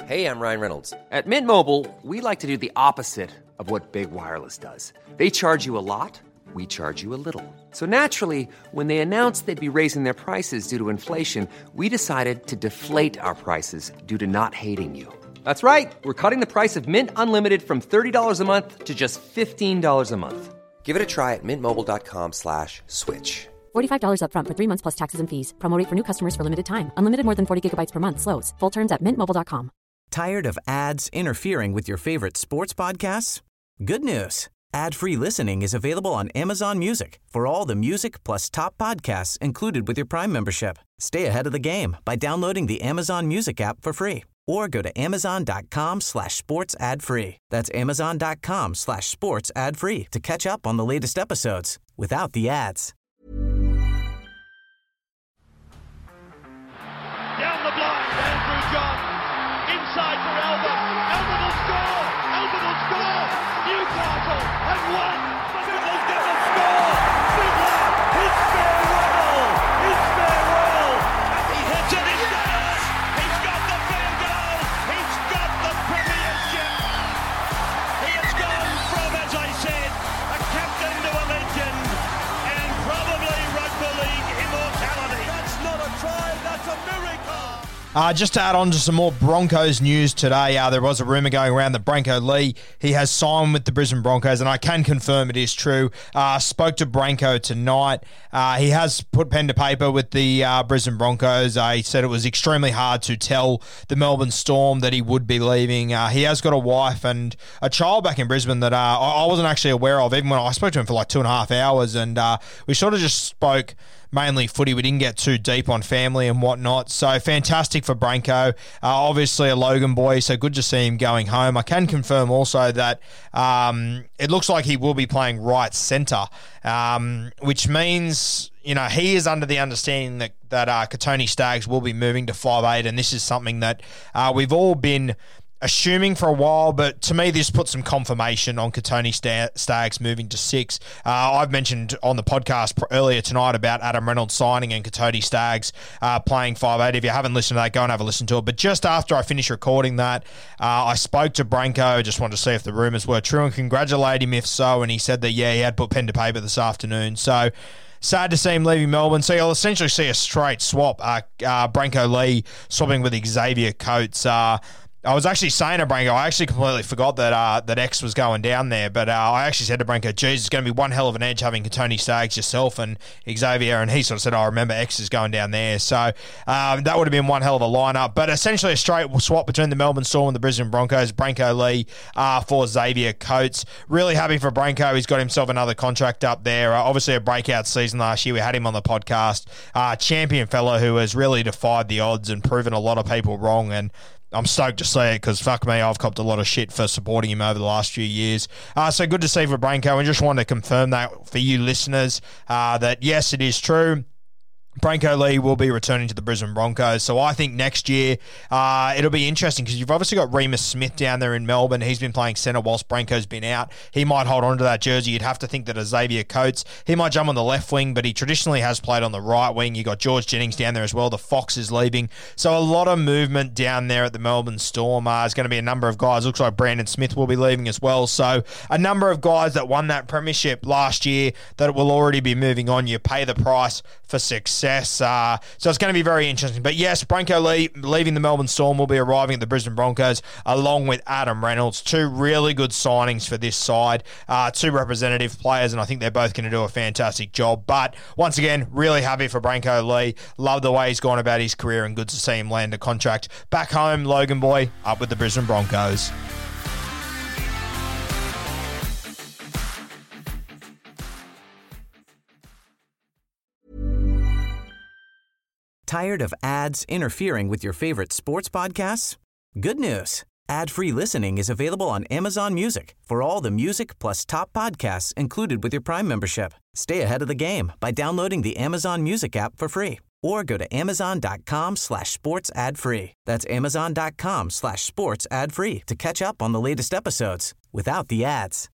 Hey, I'm Ryan Reynolds. At Mint Mobile, we like to do the opposite of what Big Wireless does. They charge you a lot, we charge you a little. So naturally, when they announced they'd be raising their prices due to inflation, we decided to deflate our prices due to not hating you. That's right. We're cutting the price of Mint Unlimited from $30 a month to just $15 a month. Give it a try at mintmobile.com/switch. $45 up front for 3 months plus taxes and fees. Promo rate for new customers for limited time. Unlimited more than 40 gigabytes per month. Slows full terms at mintmobile.com. Tired of ads interfering with your favorite sports podcasts? Good news. Ad-free listening is available on Amazon Music for all the music plus top podcasts included with your Prime membership. Stay ahead of the game by downloading the Amazon Music app for free or go to amazon.com/sports ad free. That's amazon.com/sports ad free to catch up on the latest episodes without the ads. Down the blind, Andrew John. Inside for Albert. Albert will score. Albert will score. Newcastle have won. Fiddler's going to score. Fiddler, his farewell. His farewell. And he hits it. He's got it. He's got the field goal. He's got the premiership. He has gone from, as I said, a captain to a legend and probably rugby league immortality. That's not a try. That's a miracle. Just to add on to some more Broncos news today, there was a rumour going around that Branko Lee, he has signed with the Brisbane Broncos, and I can confirm it is true. Spoke to Branko tonight. He has put pen to paper with the Brisbane Broncos. He said it was extremely hard to tell the Melbourne Storm that he would be leaving. He has got a wife and a child back in Brisbane that I wasn't actually aware of, even when I spoke to him for like 2.5 hours, and we sort of just spoke mainly footy. We didn't get too deep on family and whatnot. So fantastic for Branko. Obviously a Logan boy, so good to see him going home. I can confirm also that it looks like he will be playing right centre, which means, you know, he is under the understanding that Kotoni Staggs will be moving to 5'8", and this is something that we've all been assuming for a while, but to me this puts some confirmation on Kotoni Staggs moving to 6. I've mentioned on the podcast earlier tonight about Adam Reynolds signing and Kotoni Staggs playing 5'8". If you haven't listened to that, go and have a listen to it. But just after I finished recording that, I spoke to Branko, just wanted to see if the rumours were true and congratulate him if so, and he said that, yeah, he had put pen to paper this afternoon. So sad to see him leaving Melbourne. So you'll essentially see a straight swap. Branko Lee swapping with Xavier Coates. I was actually saying to Branko, I actually completely forgot that X was going down there, but I actually said to Branko, geez, it's going to be one hell of an edge having Kotoni Staggs, yourself and Xavier, and he sort of said, I remember X is going down there. So that would have been one hell of a lineup, but essentially a straight swap between the Melbourne Storm and the Brisbane Broncos. Branko Lee for Xavier Coates. Really happy for Branko. He's got himself another contract up there. Obviously a breakout season last year. We had him on the podcast. Champion fellow who has really defied the odds and proven a lot of people wrong, and I'm stoked to see it because, fuck me, I've copped a lot of shit for supporting him over the last few years. So good to see for Branko, and just wanted to confirm that for you listeners, that yes, it is true. Branko Lee will be returning to the Brisbane Broncos. So I think next year it'll be interesting because you've obviously got Remus Smith down there in Melbourne. He's been playing centre whilst Branko's been out. He might hold on to that jersey. You'd have to think that Xavier Coates, he might jump on the left wing, but he traditionally has played on the right wing. You got George Jennings down there as well. The Fox is leaving. So a lot of movement down there at the Melbourne Storm. There's going to be a number of guys. Looks like Brandon Smith will be leaving as well. So a number of guys that won that premiership last year that will already be moving on. You pay the price for success. So it's going to be very interesting. But yes, Branko Lee leaving the Melbourne Storm will be arriving at the Brisbane Broncos along with Adam Reynolds. Two really good signings for this side. Two representative players, and I think they're both going to do a fantastic job. But once again, really happy for Branko Lee. Love the way he's gone about his career and good to see him land a contract back home. Logan boy, up with the Brisbane Broncos. Tired of ads interfering with your favorite sports podcasts? Good news. Ad-free listening is available on Amazon Music for all the music plus top podcasts included with your Prime membership. Stay ahead of the game by downloading the Amazon Music app for free or go to amazon.com/sports ad free. That's amazon.com/sports ad free to catch up on the latest episodes without the ads.